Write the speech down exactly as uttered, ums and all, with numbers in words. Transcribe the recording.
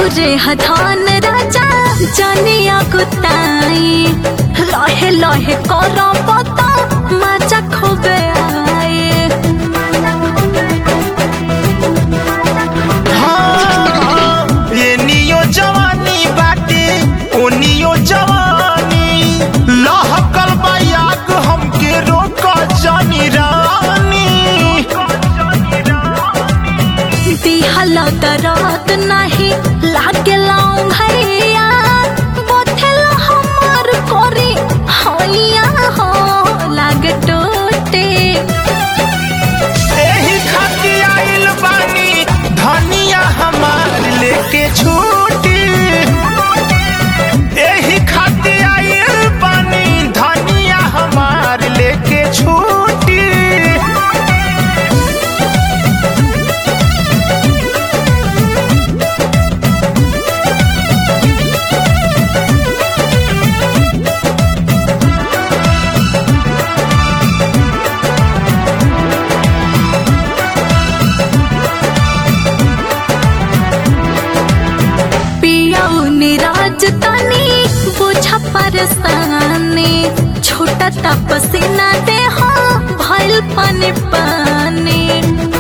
रौरे हथान राजा जनिया कुताई लहे लहे कर पता मजा खूबे आए। हाँ, ये नियो जवानी बाटे ओ नियो जवानी लहकल बायाग हमके रोक जानी रानी। दिहला दरात नहीं लागेला भैया बोथेला हमार कोरी होइया हो लागे टूटे। एही खातिर आइल बानी धनिया हमार लेके छूटी। एही खातिर आइल बानी धनिया हमार लेके छूटी। राजधानी बुझा परेशानी छोटा तपसीना दे हो भइल पानी पानी।